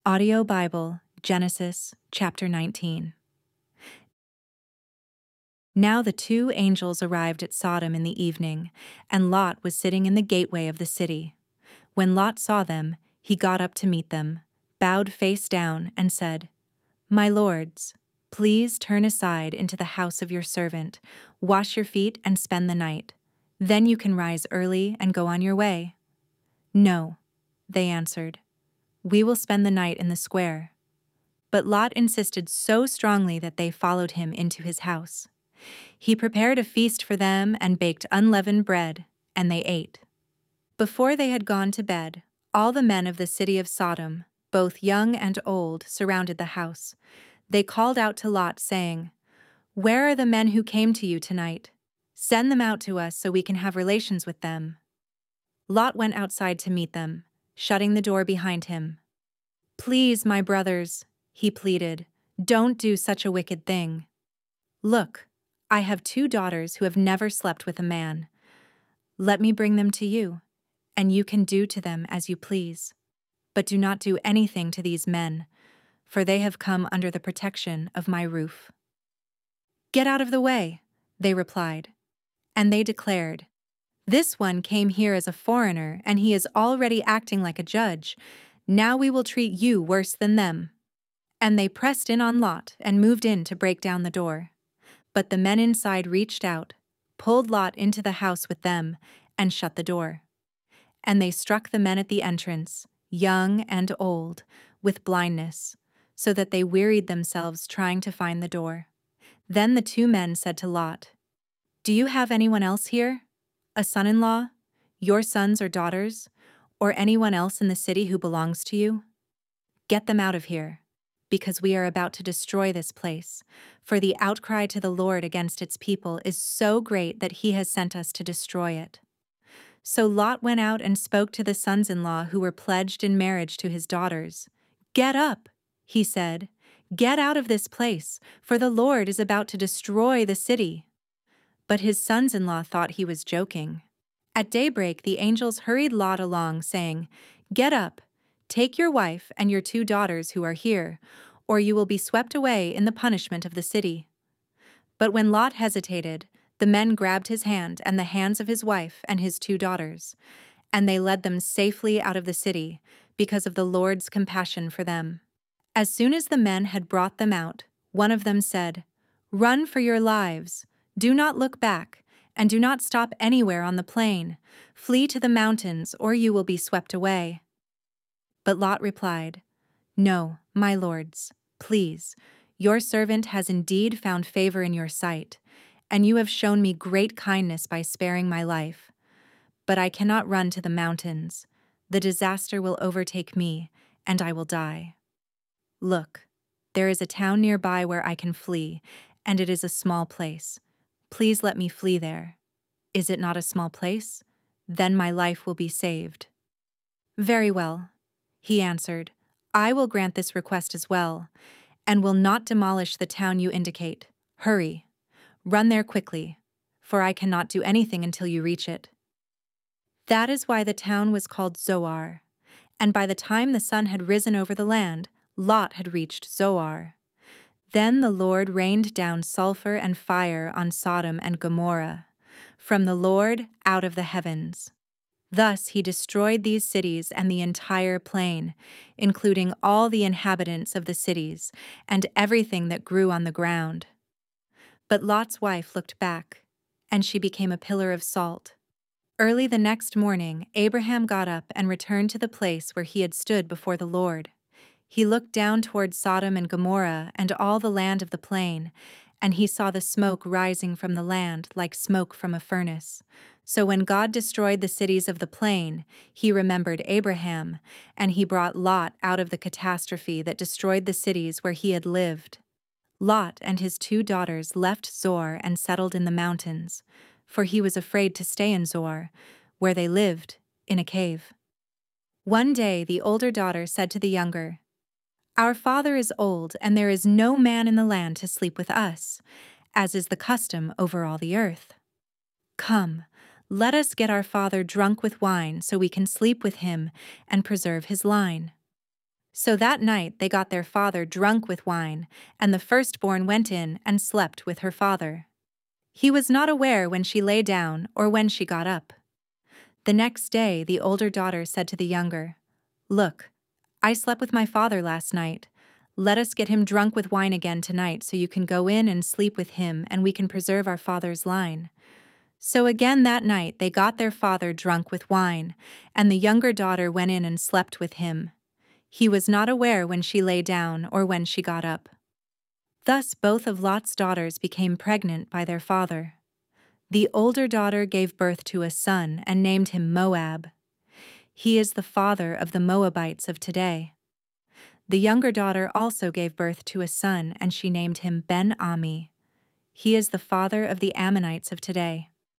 Audio Bible, Genesis chapter 19. Now the two angels arrived at Sodom in the evening, and Lot was sitting in the gateway of the city. When Lot saw them, he got up to meet them, bowed face down, and said, "My lords, please turn aside into the house of your servant, wash your feet and spend the night. Then you can rise early and go on your way." "No," they answered. "We will spend the night in the square." But Lot insisted so strongly that they followed him into his house. He prepared a feast for them and baked unleavened bread, and they ate. Before they had gone to bed, all the men of the city of Sodom, both young and old, surrounded the house. They called out to Lot, saying, "Where are the men who came to you tonight? Send them out to us so we can have relations with them." Lot went outside to meet them, shutting the door behind him. "Please, my brothers," he pleaded, "don't do such a wicked thing. Look, I have 2 daughters who have never slept with a man. Let me bring them to you, and you can do to them as you please. But do not do anything to these men, for they have come under the protection of my roof." "Get out of the way," they replied. And they declared, "This one came here as a foreigner, and he is already acting like a judge. Now we will treat you worse than them." And they pressed in on Lot and moved in to break down the door. But the men inside reached out, pulled Lot into the house with them, and shut the door. And they struck the men at the entrance, young and old, with blindness, so that they wearied themselves trying to find the door. Then the 2 men said to Lot, "Do you have anyone else here? A son-in-law, your sons or daughters, or anyone else in the city who belongs to you? Get them out of here, because we are about to destroy this place, for the outcry to the Lord against its people is so great that he has sent us to destroy it." So Lot went out and spoke to the sons-in-law who were pledged in marriage to his daughters. "Get up," he said, "get out of this place, for the Lord is about to destroy the city." But his sons-in-law thought he was joking. At daybreak the angels hurried Lot along, saying, "Get up, take your wife and your 2 daughters who are here, or you will be swept away in the punishment of the city." But when Lot hesitated, the men grabbed his hand and the hands of his wife and his 2 daughters, and they led them safely out of the city because of the Lord's compassion for them. As soon as the men had brought them out, one of them said, "Run for your lives. Do not look back, and do not stop anywhere on the plain. Flee to the mountains, or you will be swept away." But Lot replied, "No, my lords, please. Your servant has indeed found favor in your sight, and you have shown me great kindness by sparing my life. But I cannot run to the mountains. The disaster will overtake me, and I will die. Look, there is a town nearby where I can flee, and it is a small place. Please let me flee there. Is it not a small place? Then my life will be saved." "Very well," he answered, "I will grant this request as well, and will not demolish the town you indicate. Hurry, run there quickly, for I cannot do anything until you reach it." That is why the town was called Zoar, and by the time the sun had risen over the land, Lot had reached Zoar. Then the Lord rained down sulfur and fire on Sodom and Gomorrah, from the Lord out of the heavens. Thus he destroyed these cities and the entire plain, including all the inhabitants of the cities and everything that grew on the ground. But Lot's wife looked back, and she became a pillar of salt. Early the next morning, Abraham got up and returned to the place where he had stood before the Lord. He looked down toward Sodom and Gomorrah and all the land of the plain, and he saw the smoke rising from the land like smoke from a furnace. So when God destroyed the cities of the plain, he remembered Abraham, and he brought Lot out of the catastrophe that destroyed the cities where he had lived. Lot and his 2 daughters left Zoar and settled in the mountains, for he was afraid to stay in Zoar, where they lived, in a cave. One day the older daughter said to the younger, "Our father is old, and there is no man in the land to sleep with us, as is the custom over all the earth. Come, let us get our father drunk with wine so we can sleep with him and preserve his line." So that night they got their father drunk with wine, and the firstborn went in and slept with her father. He was not aware when she lay down or when she got up. The next day the older daughter said to the younger, "Look, I slept with my father last night. Let us get him drunk with wine again tonight so you can go in and sleep with him and we can preserve our father's line." So again that night they got their father drunk with wine, and the younger daughter went in and slept with him. He was not aware when she lay down or when she got up. Thus both of Lot's daughters became pregnant by their father. The older daughter gave birth to a son and named him Moab. He is the father of the Moabites of today. The younger daughter also gave birth to a son and she named him Ben-Ami. He is the father of the Ammonites of today.